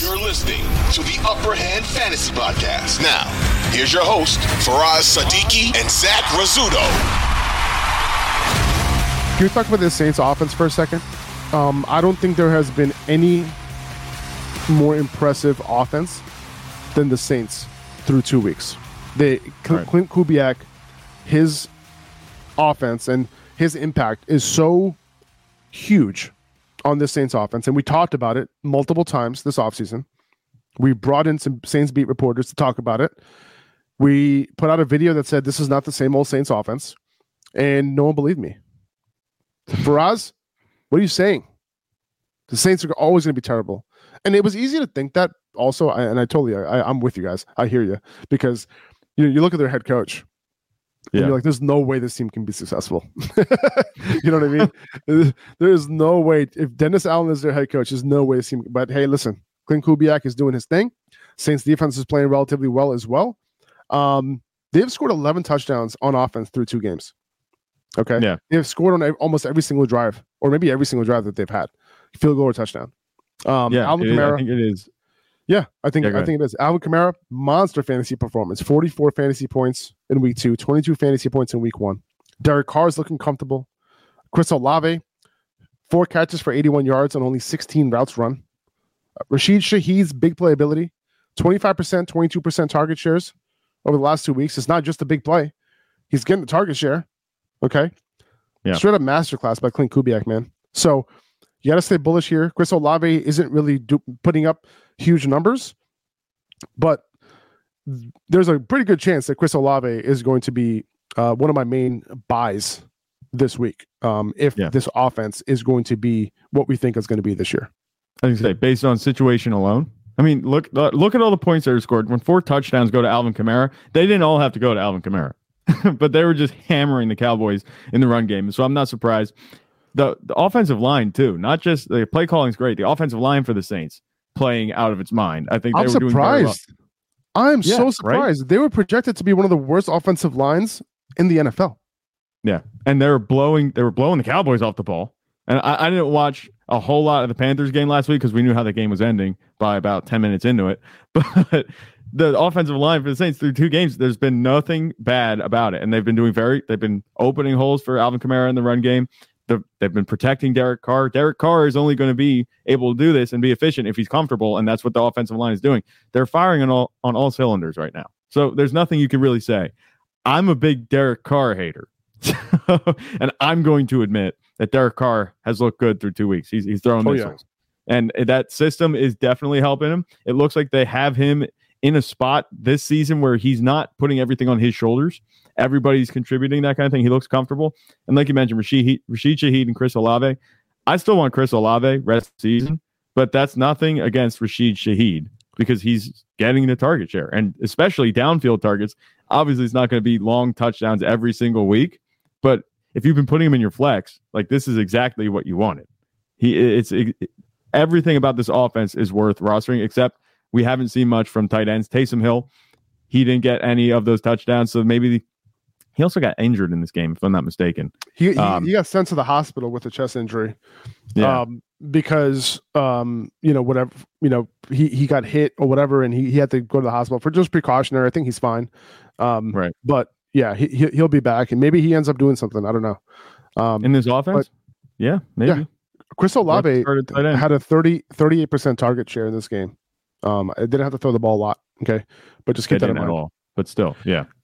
You're listening to the Upper Hand Fantasy Podcast. Now, here's your host, Faraz Sadiki and Zach Rizzuto. Can we talk about the Saints offense for a second? I don't think there has been any more impressive offense than the Saints through 2 weeks. Clint Kubiak, his offense and his impact is so huge on this Saints offense, and we talked about it multiple times this offseason. We brought in some Saints beat reporters to talk about it. We put out a video that said this is not the same old Saints offense, and no one believed me. Faraz, what are you saying? The Saints are always going to be terrible. And it was easy to think that also, I'm with you guys. I hear you. Because you look at their head coach, and you're like, there's no way this team can be successful. You know what I mean? There's no way. If Dennis Allen is their head coach, there's no way this team. But hey, listen, Clint Kubiak is doing his thing. Saints defense is playing relatively well as well. They've scored 11 touchdowns on offense through 2 games. Okay. Yeah. They've scored on almost every single drive, or maybe every single drive that they've had. Field goal or touchdown. Alvin Kamara. I think it is. Yeah, I think it is. Alvin Kamara, monster fantasy performance. 44 fantasy points in week 2, 22 fantasy points in week 1. Derek Carr is looking comfortable. Chris Olave, 4 catches for 81 yards on only 16 routes run. Rashid Shaheed's big playability, 25%, 22% target shares over the last 2 weeks. It's not just a big play. He's getting the target share. Okay. Yeah. Straight up masterclass by Clint Kubiak, man. So you got to stay bullish here. Chris Olave isn't really putting up huge numbers, but there's a pretty good chance that Chris Olave is going to be one of my main buys this week if this offense is going to be what we think it's going to be this year. I think based on situation alone. I mean, look at all the points that are scored. When 4 touchdowns go to Alvin Kamara, they didn't all have to go to Alvin Kamara, but they were just hammering the Cowboys in the run game. So I'm not surprised. The offensive line too, not just the play calling is great. The offensive line for the Saints playing out of its mind. I think they were doing very well. I'm so surprised. Right? They were projected to be one of the worst offensive lines in the NFL. Yeah, and they were blowing the Cowboys off the ball. And I didn't watch a whole lot of the Panthers game last week because we knew how the game was ending by about 10 minutes into it. But the offensive line for the Saints through 2 games, there's been nothing bad about it, and they've been opening holes for Alvin Kamara in the run game. They've been protecting Derek Carr. Derek Carr is only going to be able to do this and be efficient if he's comfortable, and that's what the offensive line is doing. They're firing on all cylinders right now. So there's nothing you can really say. I'm a big Derek Carr hater, and I'm going to admit that Derek Carr has looked good through 2 weeks. He's throwing missiles, and that system is definitely helping him. It looks like they have him in a spot this season where he's not putting everything on his shoulders. Everybody's contributing, that kind of thing. He looks comfortable. And like you mentioned, Rashid Shaheed and Chris Olave. I still want Chris Olave rest of the season, but that's nothing against Rashid Shaheed because he's getting the target share, and especially downfield targets. Obviously, it's not going to be long touchdowns every single week, but if you've been putting him in your flex, like this is exactly what you wanted. Everything about this offense is worth rostering, except we haven't seen much from tight ends. Taysom Hill, he didn't get any of those touchdowns, so maybe he also got injured in this game, if I'm not mistaken. He got sent to the hospital with a chest injury. Yeah. Because whatever, he got hit or whatever, and he had to go to the hospital for just precautionary. I think he's fine. Right. But yeah, he'll be back, and maybe he ends up doing something. I don't know. In this offense? Yeah, maybe. Yeah. Chris Olave had a 38% target share in this game. I didn't have to throw the ball a lot. Okay. But just keep that in mind. But still, yeah.